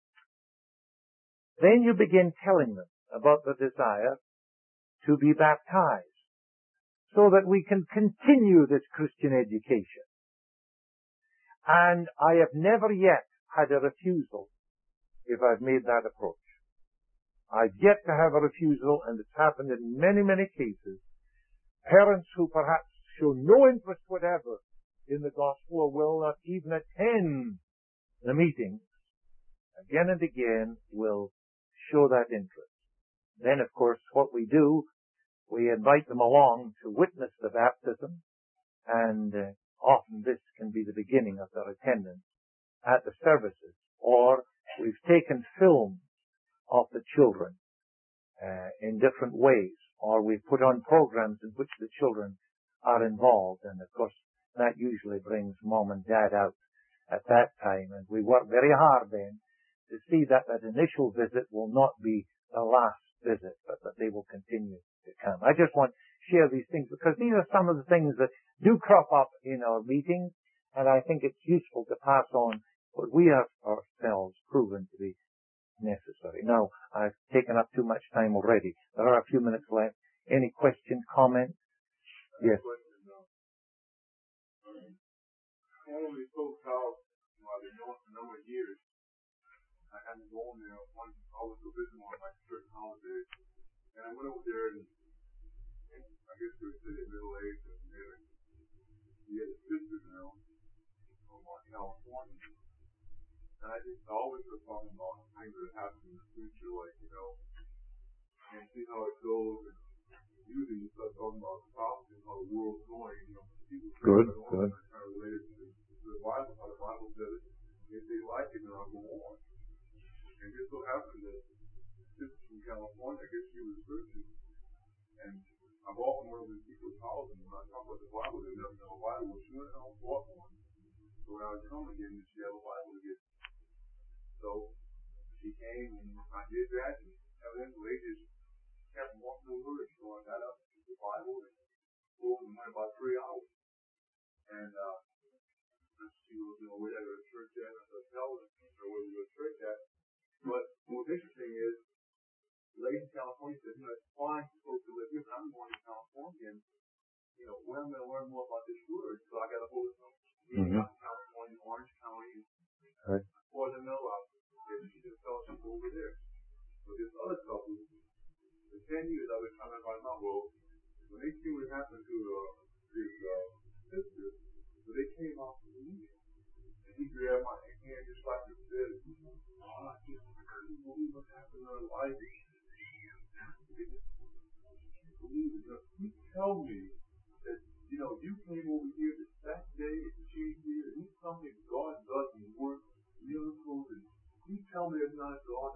then you begin telling them about the desire to be baptized so that we can continue this Christian education. And I have never yet had a refusal if I've made that approach. I've yet to have a refusal, and it's happened in many, many cases. Parents who perhaps show no interest whatever in the gospel or will not even attend the meetings, again and again will show that interest. Then, of course, what we do, we invite them along to witness the baptism, and uh, often this can be the beginning of their attendance at the services. Or we've taken films of the children uh, in different ways, or we've put on programs in which the children are involved, and of course that usually brings mom and dad out at that time, and we work very hard then to see that that initial visit will not be the last visit, but that they will continue to come. I just want to share these things because these are some of the things that do crop up in our meetings, and I think it's useful to pass on what we have ourselves proven to be necessary. Now, I've taken up too much time already. There are a few minutes left. Any questions, comments? Yes. One of these folks out, you know, I've been going for a number of years. I hadn't gone there one, I was to visit one of my certain holidays. And I went over there and, and I guess they were sitting middle age and he had a, he had a sister now from uh, California. And I just always was talking about things that happen in the future, like, you know, and see how it goes. And usually you start talking about prophecy, how the world's going. you know, people Good, that good. are kind of related to the Bible, how the Bible says it. If they like it, then I'll go on. And it just so happened that sister from California, I guess she was Christian, and I've often went over to people's houses, and when I talk about the Bible, they never know a Bible. She went out and bought one. So when I would come again, she had a Bible to get. So she came, and I did that, and evidently they just kept walking over it. So I got up to the Bible and spoke and went about three hours. And uh, she was, you know, we had a church at a hotel, and so where we were at church at. But what's interesting is, the lady in California said, you know, it's fine, you're supposed to live here, but I'm going to California, and, you know, where I'm going to learn more about this word. So I got a hold of some meeting out in California, Orange County, Right. for the mill out. And she did a fellowship over there. But this other couple, for ten years I've been trying to find out, well, when they see what happened to uh, his uh, sister, so they came out to me, and he grabbed my hand just like he said, oh, I just couldn't believe what happened in her life. You tell me that, you know, you came over here this that day and she's here, and you tell me God does and work miracles, and you tell me there's not a God.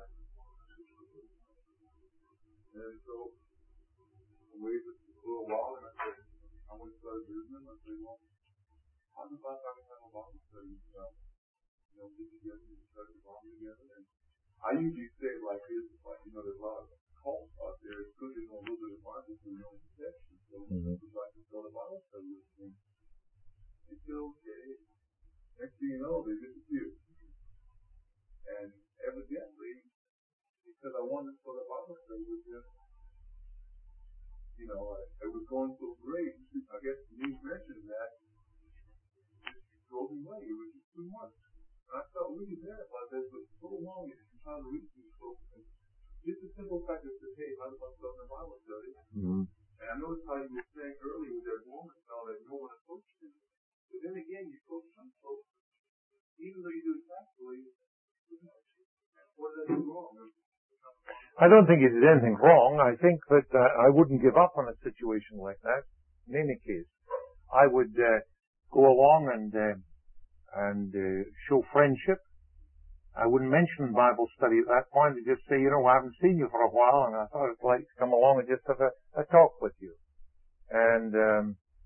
And so I waited a little while, and I said, I went to start visiting. I said, well, how about if I can have a Bible study with uh, you know, get together and study the Bible together? And I usually say it like this, like, you know, there's a lot of cults out there. It's good to know a little bit of the Bible so you know the text. So mm-hmm. It's like to go to Bible study with them. They said, okay. Next thing you know, they disappeared. And evidently, because I wanted to go to Bible study with them, you know, I, it was going so great. I guess you mentioned that. It drove me away. It was just too much. And I felt really bad about this, but so long and trying to reach these folks. And just the simple fact that said, hey, how about stuff in the Bible study? Mm-hmm. And I noticed how you were saying earlier with that woman now that no one approached you. But then again, you approach some folks, even though you do it tactfully, what did I do wrong? I don't think you did anything wrong. I think that uh, I wouldn't give up on a situation like that. In any case, I would uh, go along and uh, and uh, show friendship. I wouldn't mention Bible study at that point. I'd just say, you know, I haven't seen you for a while, and I thought it'd like to come along and just have a, a talk with you. And um,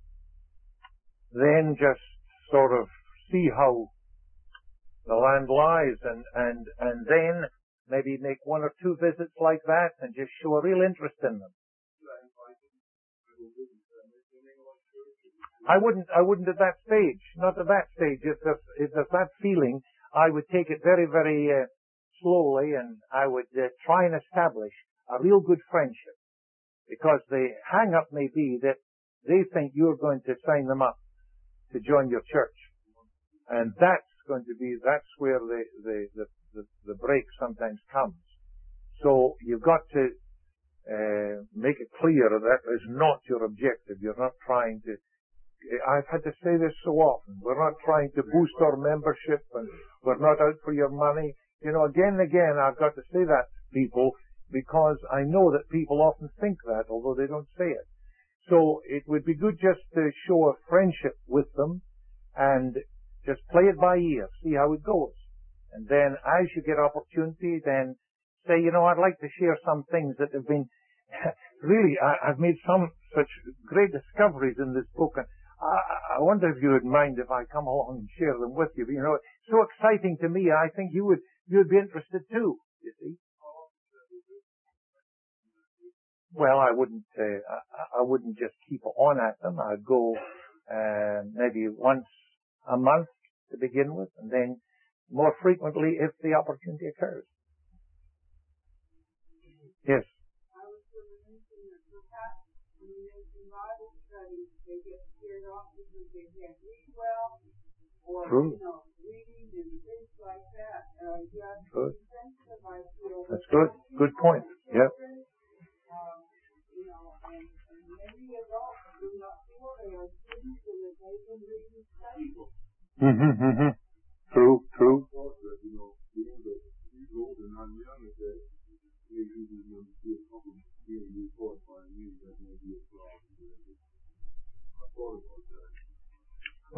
then just sort of see how the land lies, and, and, and then maybe make one or two visits like that and just show a real interest in them. I wouldn't, I wouldn't at that stage, not at that stage. If there's, if there's that feeling, I would take it very, very uh, slowly, and I would uh, try and establish a real good friendship. Because the hang-up may be that they think you're going to sign them up to join your church. And that's going to be, that's where the, the, the, the, the break sometimes comes. So you've got to uh, make it clear that is not your objective. You're not trying to, I've had to say this so often, we're not trying to boost our membership, and we're not out for your money. You know, again and again I've got to say that to people, because I know that people often think that, although they don't say it. So it would be good just to show a friendship with them, and just play it by ear, see how it goes. And then as you get opportunity, then say, you know, I'd like to share some things that have been, really, I, I've made some such great discoveries in this book, and I, I wonder if you would mind if I come along and share them with you. You know, it's so exciting to me, I think you would, you would be interested too, you see. Well, I wouldn't, uh, I, I wouldn't just keep on at them. I'd go, uh, maybe once a month to begin with, and then more frequently if the opportunity occurs. Yes. I was going to mention that perhaps when you mention Bible studies, they get scared off because they can't read well, or, True. you know, reading and things like that. Uh, you have to Good. be sensitive, I feel. That's good. Good point. Yep. Um, you know, and, and many adults do not feel they are students and that they can read and study books. Mm-hmm, mm-hmm. True, true. You know, being that he's old and I'm young, is that maybe he's going to see a couple of being reinforced by me, that may be a problem. I thought about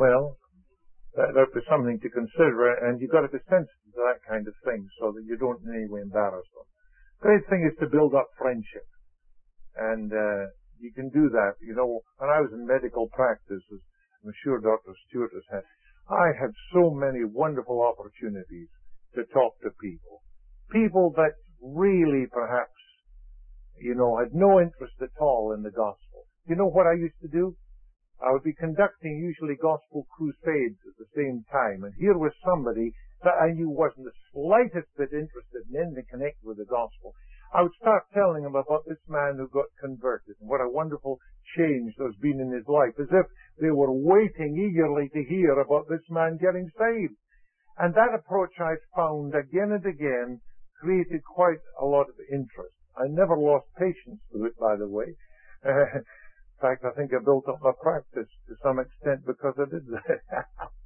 well, that, that was something to consider, and you've got to be sensitive to that kind of thing so that you don't in any way embarrass them. Great thing is to build up friendship. And, uh, you can do that. You know, when I was in medical practice, as I'm sure Doctor Stewart has had, I had so many wonderful opportunities to talk to people. People that really perhaps, you know, had no interest at all in the gospel. You know what I used to do? I would be conducting usually gospel crusades at the same time, and here was somebody that I knew wasn't the slightest bit interested in anything connected with the gospel. I would start telling him about this man who got converted and what a wonderful change there's been in his life, as if they were waiting eagerly to hear about this man getting saved. And that approach I found again and again created quite a lot of interest. I never lost patience through it, by the way. Uh, in fact, I think I built up my practice to some extent because I did that.